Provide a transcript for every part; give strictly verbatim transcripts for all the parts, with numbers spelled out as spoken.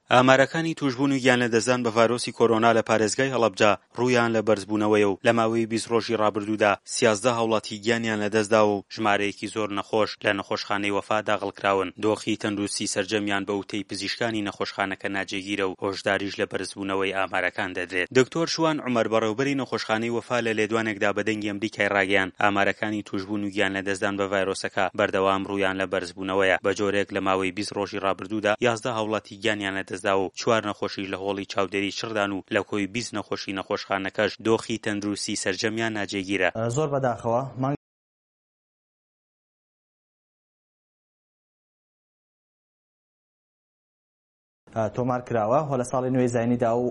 ئامارەکانی توشبوون و گیانلەدەستدان بە ڤایرۆسی کۆرۆنا لە پارێزگای هەڵەبجە ڕوویان لە بەرزبوونەوەیە و لە ماوەی بیست ڕۆژی ڕابردوودا سیازدە هاوڵاتی گیانیان لەدەستداوە و ژمارەیەکی زۆر نەخۆش لە نەخۆشخانەی وەفا داغڵکراون. دۆخی تەندروستی سەرجەمیان بە وتەی پزیشکانی نەخۆشخانەکە ناجێگیرە و هۆشداریش لە بەرزبوونەوەی ئامارەکان دەدرێت. دکتۆر شوان عومەر بەڕێوەبەری نەخۆشخانەی وەفا لە لێدوانێکدا بە دەنگی ئەمریکای ڕاگەیاند ئامارەکانی توشبوون و گیانلەدەستدان بە ڤایرۆسەکە بەردەوام ڕوویان لە بەرزبوونەوەیە. بە جۆرێک لە ماوەی بیست ڕۆژی ڕابردوودا یازدە هاوڵاتی گیانیان لەدەستداوە و چوار نەخۆشی لە هۆڵی چاودێری چڕدان و لە کۆی بیست نەخۆشی نەخۆشخانەکەش دۆخی تەندروستی سەرجەمیان ناجێگیرە. زۆر بەداخەوە مانگ تۆمار کراوە هۆ لە ساڵی نوێی زاینیدا و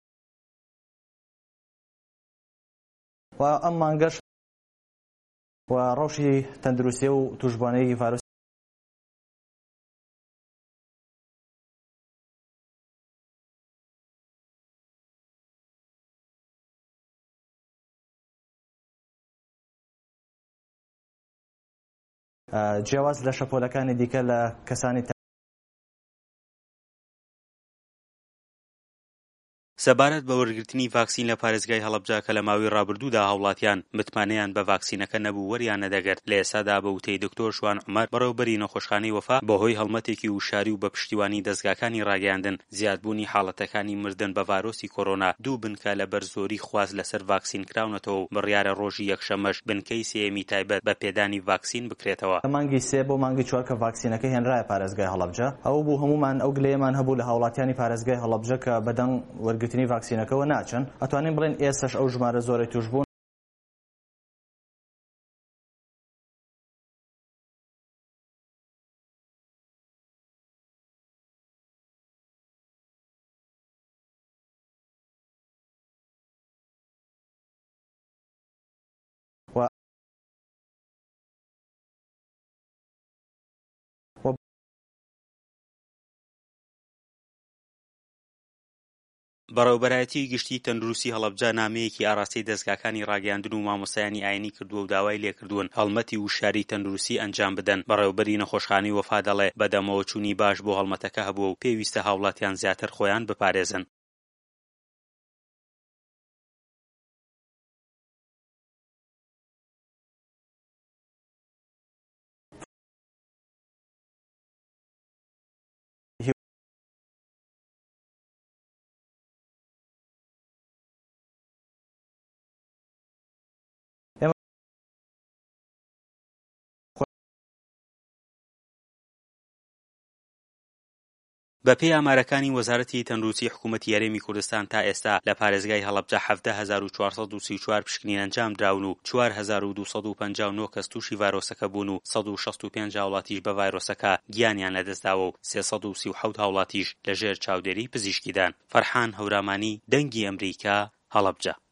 و ئەم مانگەش و ڕەوشی تەندروستی و توشبوونەی ڤایرۆس جیاواز لە شەپۆلەکانی دیکە لە کەسانی سەبارەت بە وەرگرتنی ڤاکسین لە پارێزگای هەڵەبجە کە لە ماوەی ڕابردوودا هاوڵاتیان متمانەیان بە ڤاکسینەکە نەبوو وەریان نەدەگرت. لە ئێستادا بە وتەی دکتۆر شوان عومەر بەڕێوەبەری نەخۆشخانەی وەفا بەهۆی هەڵمەتێکی وشاری و بە پشتیوانی دەستگاکانی ڕاگەیاندن زیادبوونی حاڵەتەکانی مردن بە ڤایرۆسی کۆرۆنا دوو بنکە لە بەرزۆری خواز لەسەر ڤاکسین کراونەتەوە و بڕیارە ڕۆژی یەکشەمەش بنکەی سێمی تایبەت بە پێدانی ڤاکسین بکرێتەوە. مانگی سێ بۆ مانگی چوار کە ڤاکسینەکە هێنرایە پارێزگای هەڵەبجە ئەو بوو هەمومان ئەو گلەیەمان هەبوو لە هاوڵاتیانی پارێزگای هەڵەبجە کە بەدەنگ وەرگرتنی ڤاکسینەکەەوە ناچن. ئەتوانین بڵێن ئێستش ئەو ژمارە زۆرەی توش بوون بەڕێوەبەرایەتی گشتی تەندروستی هەڵەبجە نامەیەکی ئاراستەی دەستگاکانی ڕاگەیاندن و مامۆستایانی ئاینی کردووە و داوای لێکردوون هەڵمەتی وشاری تەندروستی ئەنجام بدەن. بەڕێوەبەری نەخۆشخانەی وەفا دەڵێ بەدەمەوە چوونی باش بۆ هەڵمەتەکە هەبووە و پێویستە هاوڵاتیان زیاتر خۆیان بپارێزن. بەپێی ئامارەکانی وەزارەتی تەندروستی حکوومەتی یاریمی کوردستان تا ئێستا لە پارێزگای هەڵەبجە حەڤدە هەزار و چوارسەد و سی و چوار پشکنین ئەنجام دراون و چوار هەزار و دووسەد و پەنجاو و نۆ کەس تووشی ڤایرۆسەکە بوون و سەد و شەست و پێنج هاوڵاتیش بە ڤایرۆسەکە گیانیان لەدەستداوە و سێسەد و سی و حەوت هاوڵاتیش لەژێر چاودێری پزیشکیدان. فەرحان هەورامانی، دەنگی ئەمریکا، هەڵەبجە.